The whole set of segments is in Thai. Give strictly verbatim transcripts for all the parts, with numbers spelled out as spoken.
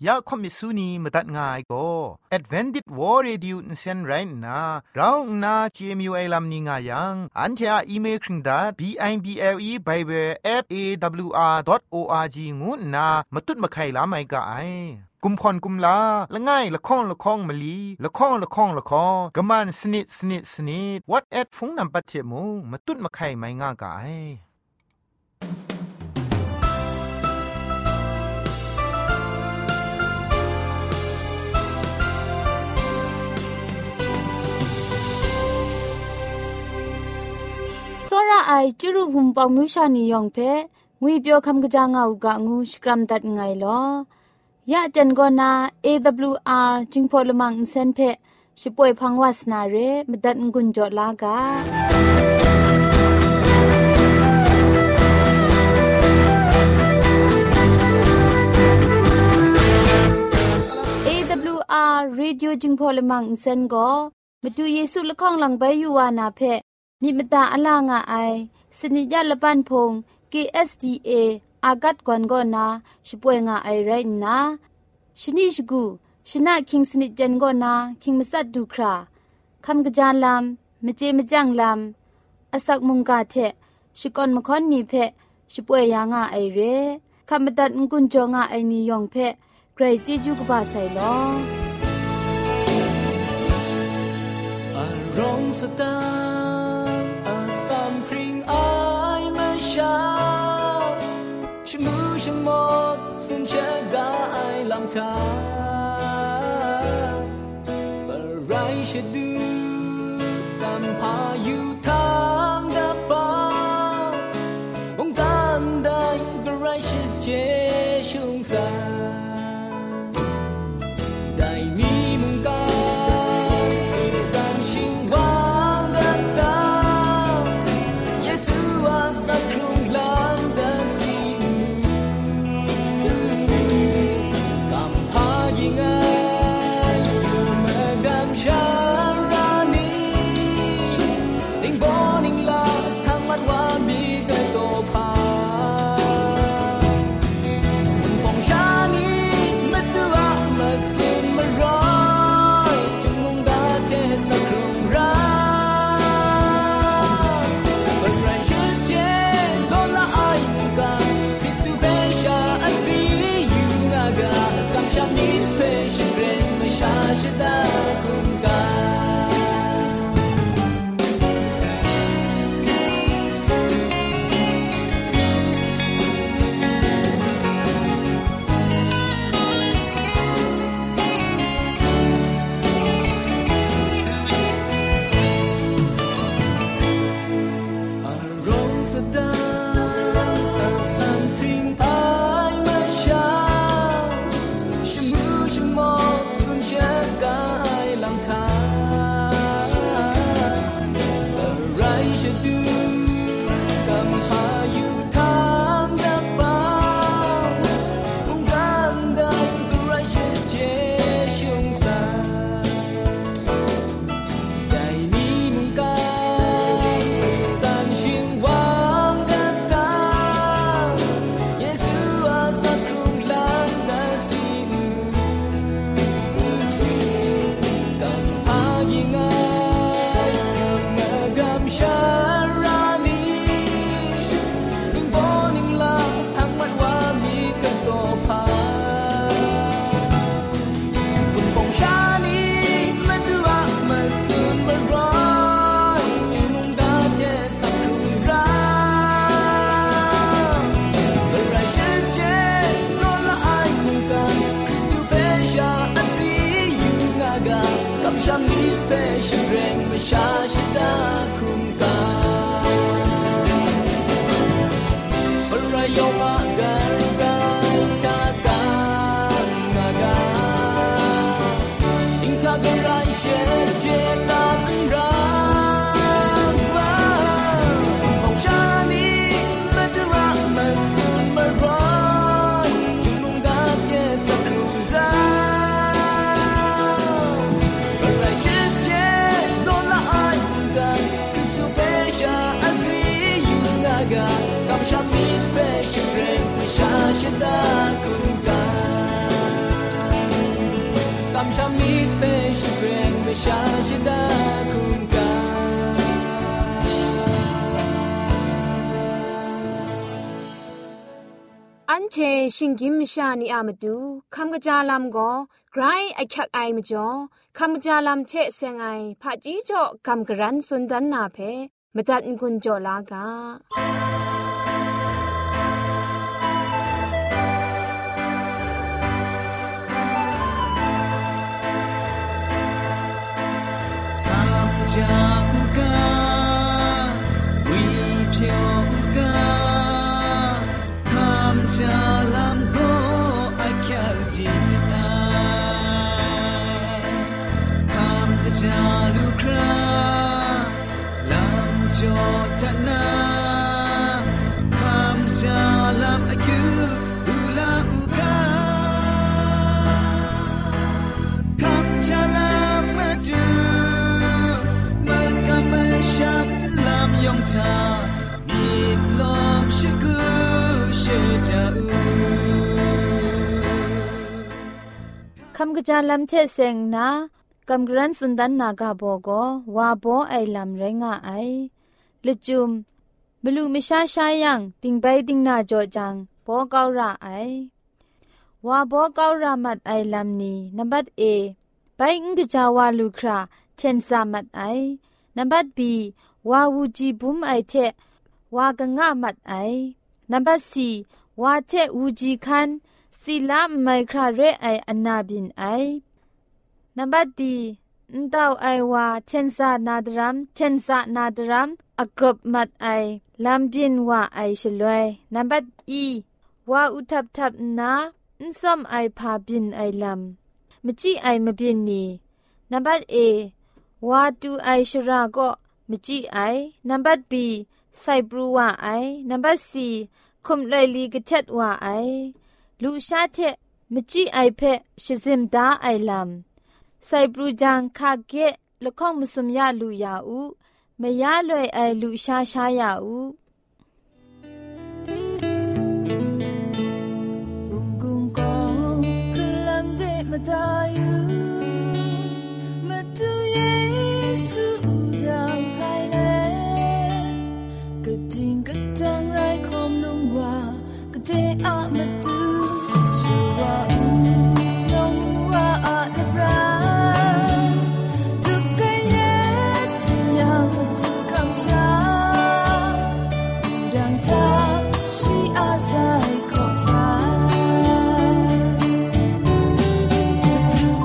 ยาคอมิสุนีมตัดง่ายก็ Advented War Radio นเซนไรนะเราหน้า จี เอ็ม ยู ไอ ลัมนิงายังอันเทออีเมลคิงดา บี ไอ บี แอล อี Bible แอท เอ ดับเบิลยู อาร์ ดอท โอ อาร์ จี งูนะมาตุ้ดมาไข่ลาไม่กะไอกุมพรกุมลาละง่ายละข้องละข้องมะลีละข้องละข้องละข้องกะมันสนิดสนิดสนิด What at ฟงนำปัจเจมูมาตุ้ดมาไข่ไม่ง่ากะไอစောရအိုင်ကျရုဟုံပေါမြူရှာနီယောင်ဖဲငွေပြောခမ်ကကြငါဥကငူစကရမ်ဒတ်ငိုင်လောยะจันกอนา เอ ดับเบิลยู อาร์ จิงพอลมังเซนเพชิป่วยพังวาสนาเรมดัดงุนจอลากา เอ ดับเบิลยู อาร์ Radio จิงพอลมังเซนก็มาดูเยซูละข้องหลังใบยูวานาเพมีมตาอลางาไอสนิยะละปันพง เค เอส ดี เอ อากัดกวนกอนาชิป่วยงาไอไรนะชนิชกูชนะคิงสนิจันกอนาคิงมัสัดดูคราคำกระจานลำมเจมจังลำอสักมุงกาเทชิกอนมคอนนีเพชิป่วยยางาไอเรคำบัดงกุนจงาไอนิยองเพไกรจิจูกบาไซลออารมณ์สตาอาสัมพริงไอมาชาชมูชมดสุนเชดาไอลำทาปะไรชดูกำพาอยู่ทางดับปามองกันได้ปะไรชเจชุงสาได้นี้มึงกัน Right. ามชามีเตชิเกรงเมชาชิดาคุมกาอันเชชิงกิมชานีอามาดูคำกระจาลำก็ไกรไอคักไอมาจ่อคำกระจาลำเชเซงไอผาจีจ่อคำกระรันสุนดันนาเพมาตัดกุญจ่อลากาจาอุกาวิเพียวอุกาคำจาลำก็อาแค่จีอาคำกจาลูคราลำจอทนาคำจาลำอายุอุลาอุกาคำจาลำมาดูฉันลำยองทามีลมชิกุเชจาอูคำกระจาลำเทเซงนากำกรันสุนดันนากาโบโกวาโบไอลำเรงาไอละจุมบลูมิชาชายังติงไปติงนาโจจังโบเการะไอวาโบเการะมัดไอลำนี้นับบัดเอไปอิงกจาวาลูคราเชนซามัดไอนับบัดบีวาวูจีบุมไอเทวากะงะมัดไอนับบัดซีวาเทวูจีคันศิลาไมคราเรไออนาบินไอนับบัดดีนดาวไอวาเชนซานาดรัมเชนซานาดรัมอกรบมัดไอลำบินว่าไอชลวยนับบัดอีวาอุทับทับนาอินซอมไอพาบินไอลำมจีไอมบินนีนับบัดเอวาตูไอชราก็มจีไอนับบัดบีไซบรูว่าไอนับบัดซีคุมเลยลีกเท็ดว่าไอลูชาเทมจีไอเพชิซิมดาไอลำไซบรูจังคาเกะละข้องมุสมยาลูยาอูมยาลอยไอลูชาชายาอูบุงกุงกองคลำเดมาดายูมาดูเยซูดาวไฮเลกระดิ่งกระจังไรคอมลงว่ากระเดอามาดูชัวอูลงว่าอาเดบราม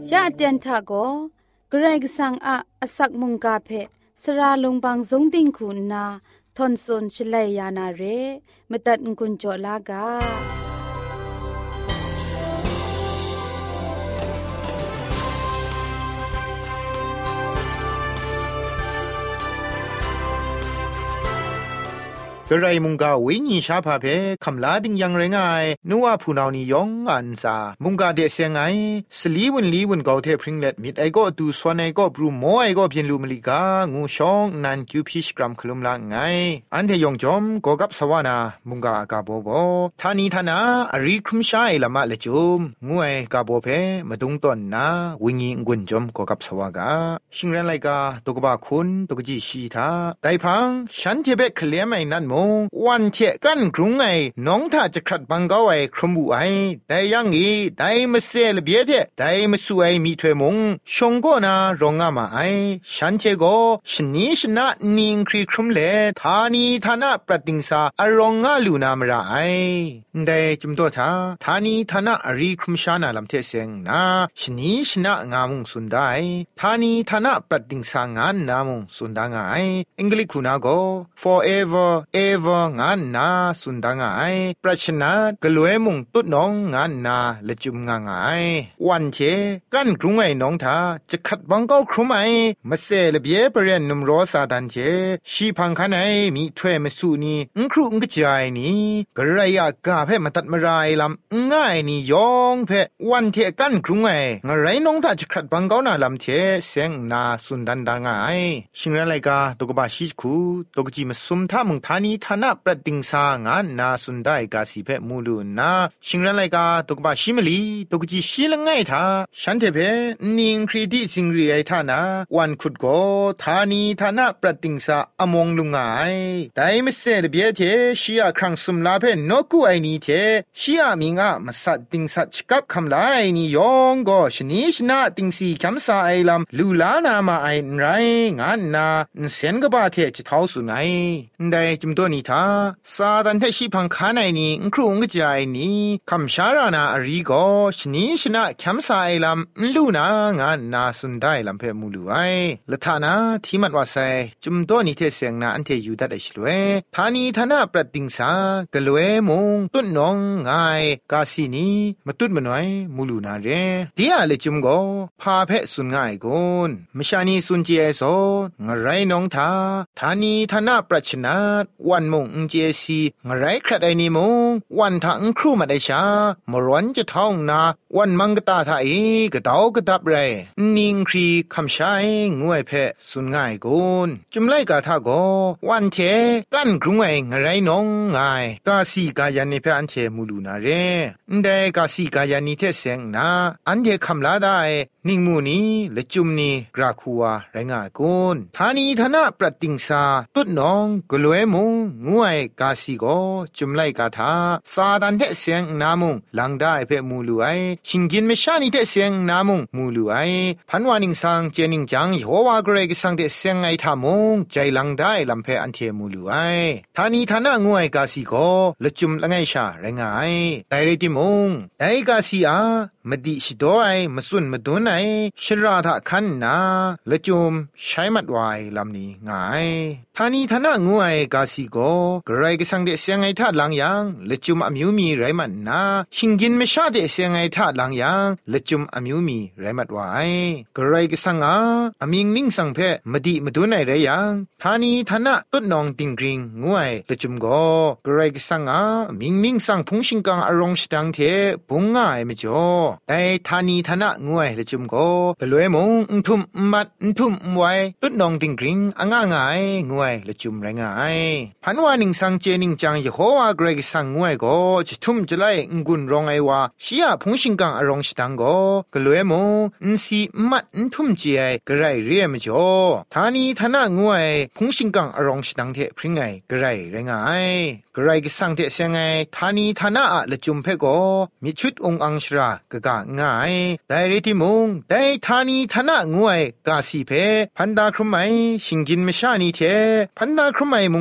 ยะเตียนทะโกเกรกสังอะอสักมุงกาเพสราลงบางสงติงคุณนาทอนซนชลัยยานาเรมตัดกุญจลากากระไรมุงกาวิญีชาพาเพคำลาดิงยังไรงายนัวผู้นาวนิยองอันซามุงกาเดเสียงไงสลีวันลีวันเกาเทพริงเล็ดมิดไอก็ดูสวนไอก็บรูโมไอก็เพียนลูมลิกางูชองนันคิวพิชกรัมคลุมลางไงอันเทยองจอมก็กับสวานามุงกากาโบโกทานีทานาอริครุมชาไอละมะละจุมงูไอกาโบเพมาดุงตอนนาวิญีงุนจอมก็กับสวากาชิงรันไลกาตกบาคุณตกจีชีทาไดพังฉันเทเบคเลียมไอนันวันเทกันกรุงไงน้องถ้าจะขัดบังเกาไอครมบุไอแต่ยังงี้ได้มาเซลเบียเทได้มาสวยมีถวยมงชงก็นารองอามาไอฉันเชโกชนีชนะนิงครีครุมเลทานีทานะปฏิงสาอรองอาลูนามระไอได้จุมตัวทาทานีทานะอรีครุมชานาลำเทเซงนาชนีชนะงามุงสุนได้ทานีทานะปฏิงสางานนามุงสุนดางไออังกฤษคุณาโก forever everงานนาสุนดางไอปรัชนากลวยมุงตุดน้องงานนาละจุมงางไอวันเชกันกรุงไอน้องทาจะขัดบังเก้าครุมไอมาเซละเบียเปรียนนุมรอซาดันเชชีพังคันไอมีถ้วยมาสูนีอุครุอุกจายนี่กระไรยากาเพ่มาตัดมาไรลำง่ายนี่ยองเพ่วันเทกันกรุงไองไรน้องทาจะขัดบังเก้านาลำเชเซงนาสุนดันดางไอชิงไรกาตกบาชิคูตกจีมาซุมท่ามุงทานีทานะประดิงสางานนาสุนได้กาสิเพมูลูนาชิงรันไลกาตกบาชิมลีตกจีชิลงไงทาฉันเทเพนิงครีดิสิงรีไอทานาวันขุดโกทานีทานะประดิงสาอมงลุงไงแต่ไม่เสดเบียเทชียครั้งสุมลาเพนกกูไอนีเทชียมิงะมาสัดดิงสัดชกับคำลาไอนียองก็ชนิชนะดิงสีคำสาไอลำลูลานามาไอไรงานนาเซนกบาเทจะเท้าสุนัยได้จุมตัวนี้ทาซาดันเทชิพังคาไนนี่ครูงกจายนี่คำชารานาอริโกชนิชนะคำสาไอลำลูนางานนาสุนได้ลำเพมูลูไอละทานาที่มัดว่าไซจุมตัวนี้เทเสียงนาอันเทยูดัดไอชลเวทานีทานาปรัดดิงสากลเวมงตุนนองไงกาซินีมาตุนมนวยมูลูนาเรเดียเลจุมโกพาเพสุนง่ายกุนมชานีสุนเจโซงไรน้องทาทานีทานาปรัชนาวันมงเจซีงไรครัดไอนิมงวันทางครูมาได้ชามร้อนจะท้องนาวันมังกตาทาเอกระเตากระดับไรนิงครีคำชายงวยเพสุนง่ายกุนจุมไลกาทาโกวันเทกันกรุงไองไรน้องไงกาสีกายันนิเพอันเทมูลูนาเรนเดกาสีกายันนิเทเสงนาอันเทคำลาได้นิงมูนีและจุมนีกราคัวไรงากุนทานีทนาปรัดติงสาตุดน้องกลวยมุงงวยกาสีโกจุมไลกาทาซาดันเทเสงนามุงลังได้เพมูลูไอชิงกินเมชานิเทเสงนามุงมูลูไอพันวานิงสังเจนิงจังโยวาเกรกสังเทเสงไอทามุงใจลังได้ลำเพอันเทมูลูไอทานีทนางวยกาสีโกและจุมละไงชาไรงายแต่เรติมุงไอกาสีอามดิชิโดไอมาสุนมาดุนไอชราทะคันนาละจุมใช้มัดไวลำนี้ง่ายทานีทนางวยกาสีโกกระไรก็สังเดเสียงไอทัดหลังยังละจุมอมิวมีไรมันนาชิงกินไม่ชาเดเสียงไอทัดหลังยังละจุมอมิวมีไรมัดไวกระไรก็สังอาอมิงนิ่งสังเพมดิมาดุนไอไรยังทานีทนะตุดนองติงกริงงวยละจุมโกกระไรก็สังอามิงนิ่งสังพงชิงกังอารมณ์สตังเทปุงง่ายไม่จ่อไอทานีทนะงวยละจุมโกกลวยมงอุทุมมัดอุทุมไวตุดนองติงกริงอ่างง่ายงวยละจุมไรงายพันวานิงสังเจนิงจังยโฮวาเกรกสังงวยโกจะทุ่มจะไลงุนรองไอวาชียพงชิงกังอารมณ์สตังโกกลวยมงอุสีมัดอุทุมเจไอกระไรเรียมจ่อทานีทนะงวยพงชิงกังอารมณ์สตังเทพริงไงกระไรไรงายกระไรก็สังเทเสียงไงทานีทนะอะละจุมเพโกมีชุดองอังชรากะกะง่ายแต่เรติมุงแต่ทานีทนะงวยกาสีเพพันดาครุไมชิงกินมชานีเทพันดาครุไมมุงกันกา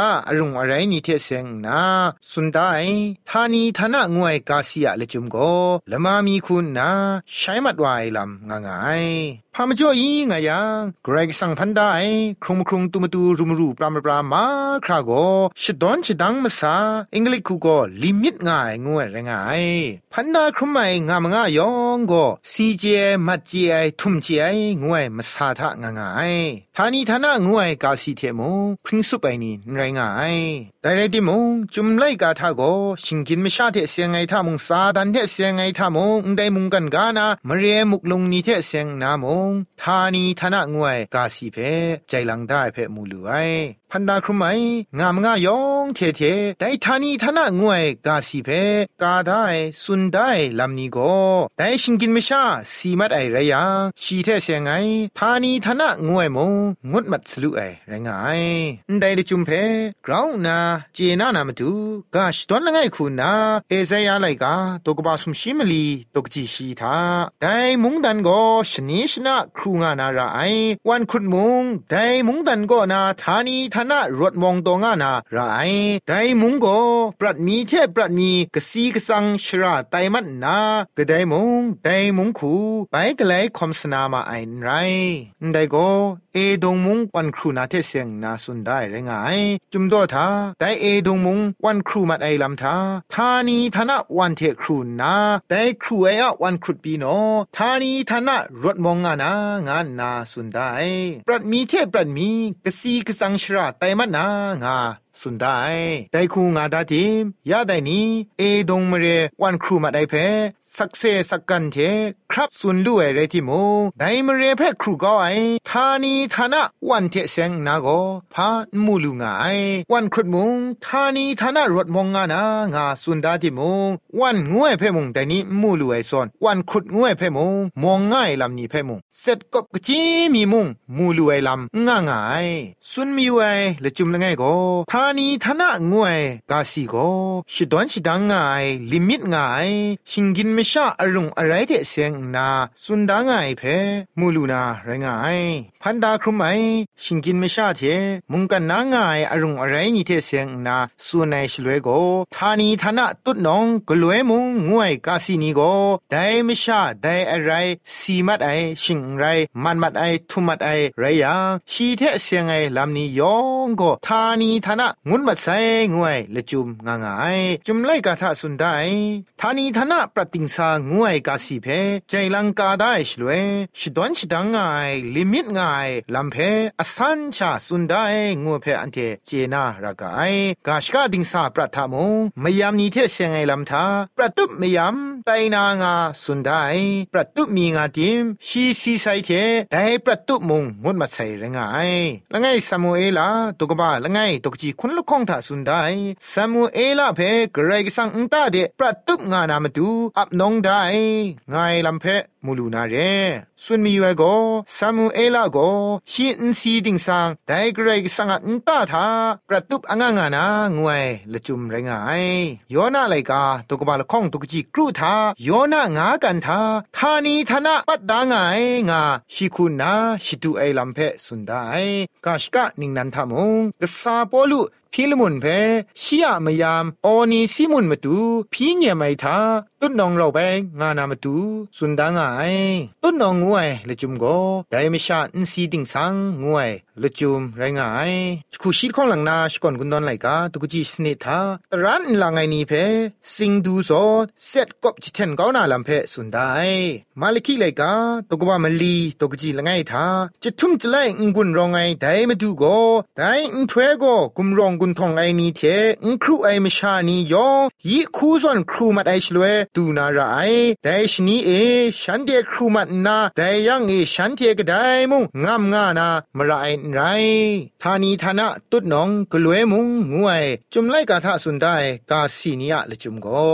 อรุงอะไรนี่เทเสงนาสุนได้ทานีทนะงวยกาเซียเลจุมโกละมามีคุณนาใช้มัดไว้ลำงางายพามาจ่ออีงายังเกรกสังพันได้ครุมครุงตุมตูรุมรูปรามปรามาคราโกชดอนชดังมาซาอังกฤษคูโกลิมิตง่ายงวยแรงง่ายพันดาครุมไม่งามง่ายยองโกซีเจมัดเจไอทุ่มเจไองวยมาซาทะง่ายง่ายทานีทนะงวยกาซีเทมงพริ้งสุไปนี่แรงง่ายแต่เรดิมงจุมไลกาทาโกชิงกินไม่ชาเทเสียงไงทามงซาดันเทเสียงไงทามงได้มุงกันกานามเรียมุกลงนี่เทเสียงนามงทานีทนะงวยกาสีเพใจลังได้เพมูลูไอพันดาครุไมงามง่ายองเทเทได้ทานีทนะงวยกาสีเพกาได้สุนได้ลำนี้โกได้ชิงกินไม่ชาสีมัดไอไรยังชีเทเสียงไงทานีทนะงวยมงงดมัดสลุไอไรงายได้ดิจุมเพกราวนาเจนานามาดูกาชตอนละไงคุณนาเอเซยาไลกาตกบาสุมชิมลีตกจีชีทาได้มุงดันโกชนิชนะครูงานาราไอวันคุดมุงได้มุงดันโกนาทานีทนะรถมองตงานาราไอได้มุงโกปรัดมีเทปรัดมีกสีกสังชราไตมัดนากะได้มุงได้มุงคูไปกะไลคอมสนามาไอไรได้โกเอดงมุงวันครูนาเทเสียงนาสุนได้ไรงายจุมโดทาได้เอดงมุงวันครูมัดไอลำทาทานีทนะวันเทครูนาได้ครูเออะวันครุดปีโนทานีทนะรถมองงานางานนาสุนได้ปรัดมีเทปรัดมีกสีกสังชราไตมัดนางาสุนได้ได้คูงาดาจิมยาได้นี้เอดงมเรวันครูมาได้เพสักเซสักกันเทครับสุนด้วยเรทิโมได้มเรเพครูก็ไอทานีทนะวันเทเซงนาโกพามูลุงไอวันครุดมุงทานีทนะรถมองงานางาสุนดาจิโมวันงวยเพมุงแต่นี้มูลุไอซอนวันครุดงวยเพมุงมองง่ายลำนี้เพมุงเสร็จกบกจีมีมุงมูลุไอลำง่ายง่ายสุนมีไวละจุมละไงโกทานีทนะงวยกาสีโกชิดอนชิดังง่ายลิมิตง่ายชิงกินไม่ชาอรุงอะไรเดเสียงนาสุนดาง่ายเพมูลูนาไรงายพันดาครุมไอชิงกินไม่ชาเทมุงกันนาง่ายอรุงอะไรนี่เทเสียงนาสุนัยชลวยโกทานีทนะตุดนองกลวยมุงงวยกาสีนีโกได้ไม่ชาได้อะไรสีมัดไอชิงไรมันมัดไอทุมัดไอไรยังชีเทเสียงไอลำนี้ยองโกทานีทนะงุนมัดไซงวยละจุมงางายจุมไลกาทะสุนได้ทานีทนะปรติงสางวยกาสีเพใจลังกาได้ชลวยชดอนชดังง่ายลิมิตง่ายลำเพอสันชาสุนได้งวยเพอันเทเจนารากายกาชกาดิงสาปรัทามงมยามนี้เทเสียงไอลำทาปรตุบมยามไตนางาสุนได้ปรตุบมีงาติมชีซีไซเทได้ปรตุบมงงดมัดไซแรงไอละไงซามูเอลาตกบาละไงตกจีคุณลูกของทาสุนได้ซามูเอลาเพเกรกสังอุตาเดปรตุบงานามาดูอับนองได้ไงลำเพมูลูนาเรสุนมีไวโกซามูเอลาโกชีอินซีดิงสังไดเกรกสังอุตาทาปรตุบอ่างงานางวยละจุมไรงายโยนาไลกาตกบาละของตกจีกรูทาโยนางากันทาทานีทนะปัดดางายงาชิคุณนาชิตุไอลำเพสุนได้กาชกะนิงนันทามงกษาปอลุพิลมุนเพชิยามยามออนีซิมุนมาตูพีเงียไมทาตุนนองเราไปงานามาตูสุนดางายตุนนองงวยละจุมโกไดมิชาอินซีดิงสังงวยละจุมไรงายคุชีของหลังนาชกอนกุนดอนไลกาตุกจีสนิทาตรันลางไงนี้เพสิงดูโซเซตกบจิเทนกาวนาลำเพสุนได้มาลิกิไลกาตุกบามลีตุกจีละไงทาจะทุ่มจะไลงกุนรองไงไดมาดูโกไดอินทเวโกกุมรองกุนทองไอนี้เทอุครูไอมชานียอยีคูซอนครูมัดไอชลเวตูนาราไอแต่ชนีเอฉันเดครูมัดนาแต่ยังเอฉันเทกไดมุงงามงานามราไอไรทานีทานะตุดนองกลวยมุงงวยจุมไลกาทะสุนได้กาสีนียะละจุมโกท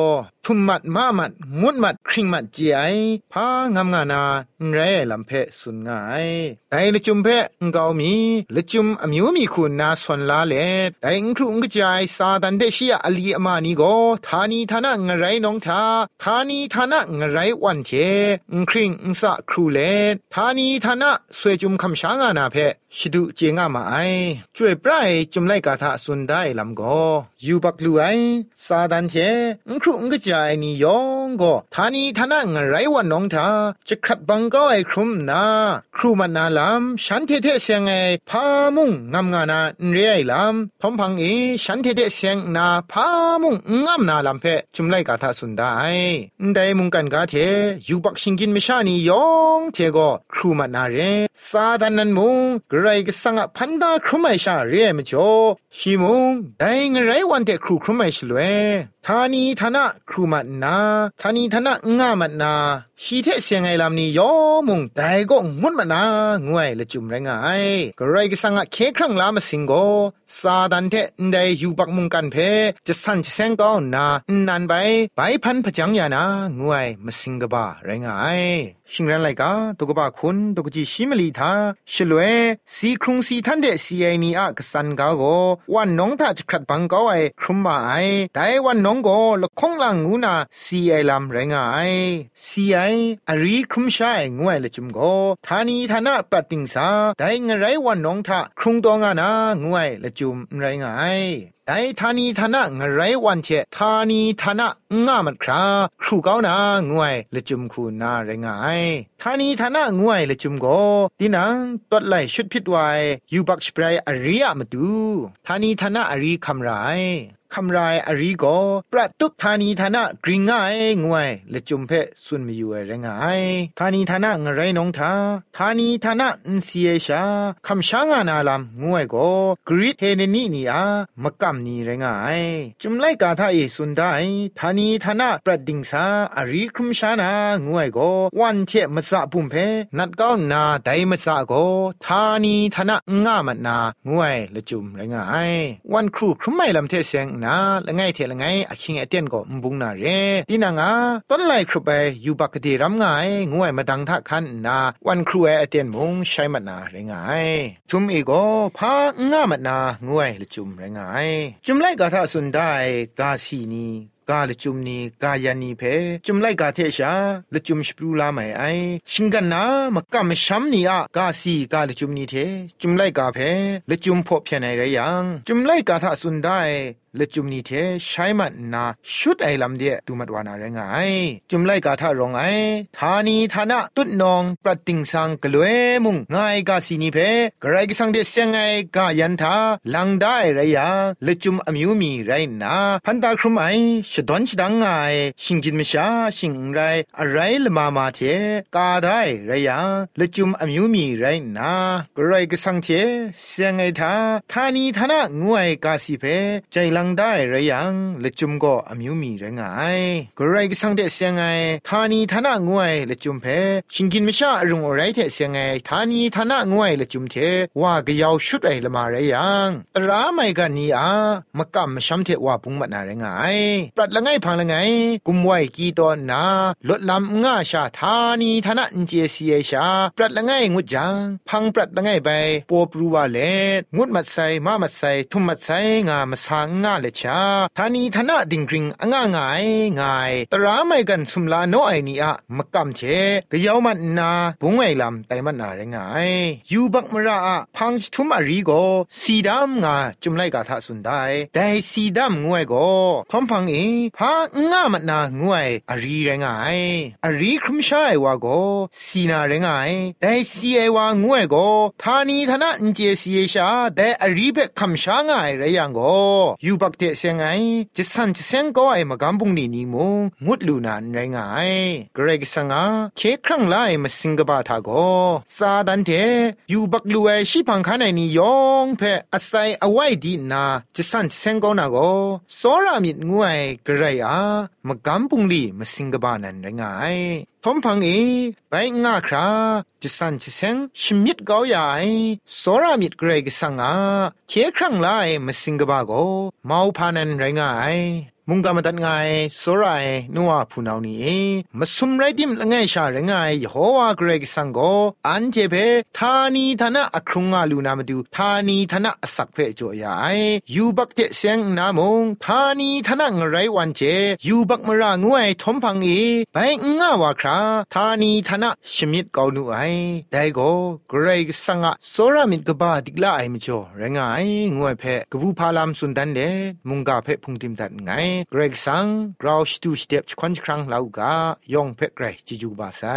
ทุมมัดมามัดงุดมัดคริงมัดเจียพางามงานาเรลำเพสุนง่ายไอ้ละจุมเพงกาวมีละจุมอมิวมีคุณนาสวนลาเลไอ้ครุงกระจายซาดันเดชิยาอลีอามานีโกทานีทานะงไรน้องทาทานีทานะงไรวันเทคริงสะครูเลทานีทานะสวยจุมคำช้างานาเพชิดุเจงามาไอช่วยปลายจุมไลกาทาสุนได้ลำโกยูบักลูไอซาดันเทครุงกระจายนิยองโกทานีทานะงไรวันน้องทาจะขัดบังก็ไอครุมนาครูมันนาลำฉันเทเทเสียงไอพามุงงามงานาเรียลำทอมพังเอฉันเทเทเสียงนาพามุงงามนาลำเพจุมไลกาทาสุนได้ได้มุงกันกาเทยูบักชิงกินไม่ชานิยองเทโกครูมันนาเรซาดันนันมุงไกรกสังพันดาครุไม่ชาเรียมจ่อชิมุงได้ไงไรวันเทครูครุไม่ชลเวทานีทานะครูมันนาทานีทานะงามันนาชีเทเสียงไงลำนี้ยอมุงแต่ก็งุดมันนางวยละจุมไรงายก็ไรก็สังเคครั้งลามาสิงโกซาดันเทได้อยู่บักมุงกันเพจะสั่นจะแสงก็นานันไปไปพันพจังยานางวยมาสิงกบ้าไรงายชิงรันไลกาตุกบ้าคุณตุกจีชิมลีทาชลเวสีครุงสีทันเดสีไอนีอะกสันกาโกวันน้องถ้าจะขัดบังก็ไอครุมมาไอแต่วันน้องก็ละคงลังงูนาสีไอลำไรงายสีไออารีครุมชายงวยละจุมโกทานีทานะปะติงสาได้ไงไรวันน้องถ้าครุงตองานางวยละจุมไรงายไอ้ทานีทานะงไรวันเททานีทานะงามันคราครูเก้านางวยละจุมคูนาไรงายทานีทานะงวยละจุมโกดินังตดไหลชุดพิดไวยูบักสเปรย์อริยะมาดูทานีทานะอริคำไรคำรายอริโกประตุกธานีธนะกริงง่ายงวยและจุมเพสุนมีอยู่แรงง่ายธานีธนะงไรน้องทาธานีธนะอินเสียชาคำช้างานาลำงวยโกกริเฮเนนีนีอามะกัมนีแรงง่ายจุมไลกาทาเอสุนได้ธานีธนะประดิงสาอริครุมชานางวยโกวันเทมสะปุ่มเพนัดก้าวนาไดมสะโกธานีธนะงามันนางวยและจุมแรงง่ายวันครูครุมไม่ลำเทเสียงนาละไงเทละไงอคิงไอเตียนก็มบุงนาเรดินางาต้นไลครุไปอยู่บักดีรำไงงวยมาดังทักคันนาวันครูไอเตียนมุงใช้มันนาเรงไงจุมอีโกพางามันนางวยละจุมเรงไงจุมไลกาทะสุนได้กาสีนีกาลจุมนีกายานีเพจุมไลกาเทชาละจุมสปรูลาไม่ไอชิงกันนามกะมชัมนีอะกาสีกาลจุมนีเทจุมไลกาเพละจุมพอเพียนไอไรยังจุมไลกาทะสุนได้ละจุมนีเทใช้มันนาชุดไอลำเดียดูมัดวานาแรงไงจุมไลกาทะรองไอทานีทานะตุดนองปรัดติงสังกลวยมุงง่ายกาสีนีเพกระไรก็สังเดเสียงไงกายันทาลังได้ไรยาละจุมอมิวมีไรนาพันตาครุมไอชดอนชดังไงชิงจินมชาชิงไรอะไรละมามาเทกาได้ไรยาละจุมอมิวมีไรนากระไรก็สังเทเสียงไงทาทานีทานะงวยกาสีเพใจลังได้ไรยังละจุมก็อมิวมีไรงายกระไรก็สังเดเสียงไงทานีทานะงวยละจุมเพชิงกินไม่ชารุงอะไรเทเสียงไงทานีทานะงวยละจุมเทว่ากะยาวชุดไอละมาไรยังตราไม่กันนี้อ่ะมะกำมะช้ำเทว่าปุงมันนาไรงายปรัดละไงพังละไงกุมไว้กีตอนนาลดลำง่าชาทานีทานะอินเจซีเอชาปรัดละไงงุดจังพังปรัดละไงไปปอปรูวาเลงุดมัดใส่มามัดใส่ทุ่มมัดใส่งามาสางง่าเลชาทานีทานะดิงกริงอ่างง่ายง่ายตราไม่กันสุมลาโนไอนี่อะมะกำเทกะยาวมันนาปุงไอลำไตมันนาไรงายยูบักมระอะพังทุมอรีโกสีดำงาจุมไลกาทะสุนได้แต่สีดำงวยโกทอมพังเอพางามันนางวยอรีไรงายอรีครุมชายวาโกสีนาไรงายแต่สีไอวางวยโกทานีทานะอินเจสีเอชาแต่อรีเบคำชางายไรยังโกยูบักเตเซงไงจะสันจะเซงก็ไอมากำบุงนี่นี่มุงงุดลูนานไรงายเกรกสังอาเคครั้งไลมาสิงกบาทาโกซาดันเทยูบักลูไอชิพังคานไอนี่ยองเพอไซอไว้ดีนาจะสันจะเซงก็นาโกสอรามิดงวยเกรยามากำปุงลีมาสิงกบานันไรงายทอมพังเอไปง่าคราจะสันจะเซงชิมิดเกาใหญ่สอรามิดเกรกสังอาเคครั้งไลมาสิงกบาโกเมาพานันไรงายมุงกามาตัดไงโซไรนัวพูนาวนี่มาซุมไรดิมละไงชาระไงยโฮวาเกรกสังโกอันเจเพทานีธนะอครุงอาลูนามาดูทานีธนะสักเพจ่อยายยูบักเจเสียงนามงทานีธนะงไรวันเจยูบักมรางวยทมพังอีไปง่าวาคราทานีธนะชมิดกาวนูไอแต่ก็เกรกสังอะโซรามิดกบาดิกลาไอมิจ่อระไงงวยเพกบูพาลามสุนดันเดมุงกาเพพุงติมตัดไงเกรกสังกราวสตูสเตปควันครั้งลาวกายองเพกเกรจิจูบาไซ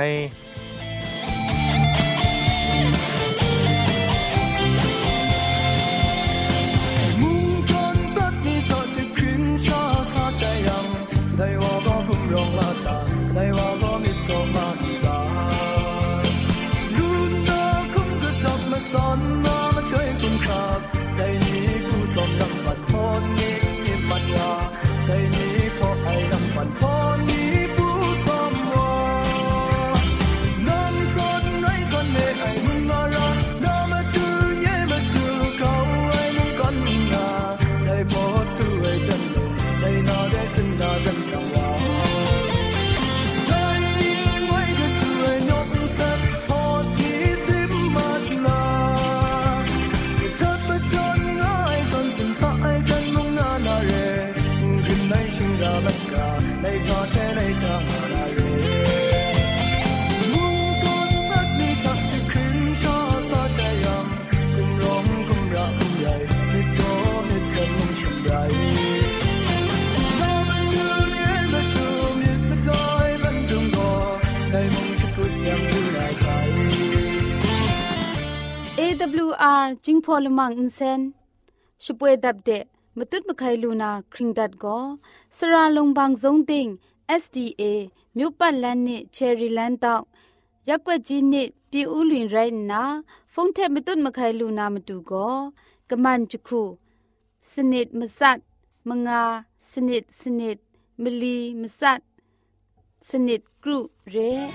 เอ ดับเบิลยู อาร์ จิงพอลมังอินเซนช่วยดับเดะมตุดมะไคลูนาคริงดัดก็สระลงบางซงติง เอส ดี เอ မြို့ပတ်လန်းနဲ့ချယ်ရီလန်းတောက်ရက်ွက်ကြီးနဲ့ပြည်ဦးလွင်ရိုင်းနာဖုန်ထက်မတွတ်မခိုင်လူနာမတူကောကမန်ချခုစနစ်မစတ်မငါစနစ်စနစ်မလီမစတ်စနစ်ဂရုရဲ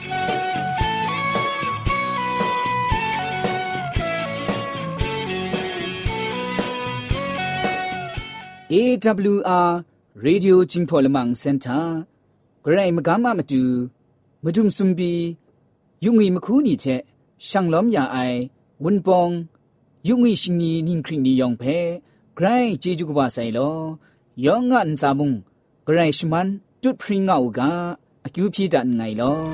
เอ ดับเบิลยู อาร์ Radio Jingpolamang Center กระไรมกามามาดูมาดุมซุมบียุงอีมคูนี่เชช่างล้อมยาไอวุนปองยุงอีชิงนีนิงคริงนียองเพไกรเจจุกบาไซโลยองอันซาบุงไกรชมันจุดพริ้งเอากาอคิวพีดันไงลอ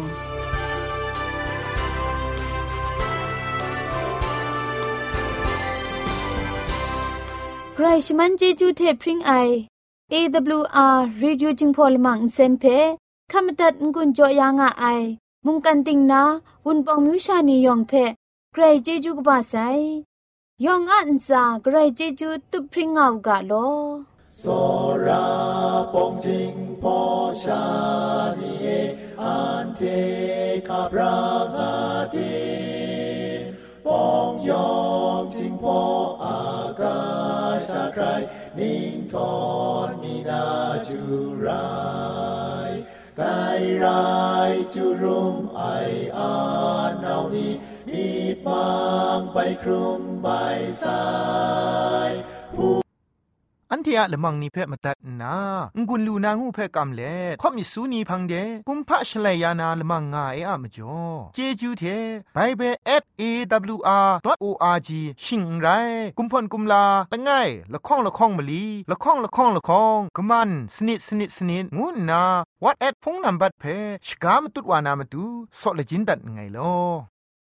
ไกรชมันเจจูเทพริ้งไอ เอ ดับเบิลยู อาร์ Radio Jingpolamang Center เพขมตัดงุนจอยางอ้ายมุงกันติงนาวุนปองมิวชานียองเพไกรเจจูกบาไซยองอันซาไกรเจจูตุพริ้งเอากาโลโซราปองจิงพอชานีเออันเทคาบรางาเทปองยองจิงพออากาชาไกรนิ่งทอนนีนาจูไรไกรายจูรุมไออานเอานี้มีปังไปครุมใบสายอันเทียละมังนิเพ่มาตัดนางุนลูนางูเพ่กำเล่ข่อมิสูนีพังเดกุมพะชลัยยานาละมังงาเออะมจ่อเจจูเทไบเบิล แอท เอ ดับเบิลยู อาร์ ดอท โอ อาร์ จี ชิงไรกุมพ่นกุมลาละง่ายละข้องละข้องมะลีละข้องละข้องละข้องกะมันสนิดสนิดสนิดงูนาวัดแอดพงนัมบัดเพ่ชกามตุดวานามตุซอเลจินดัดไงลอ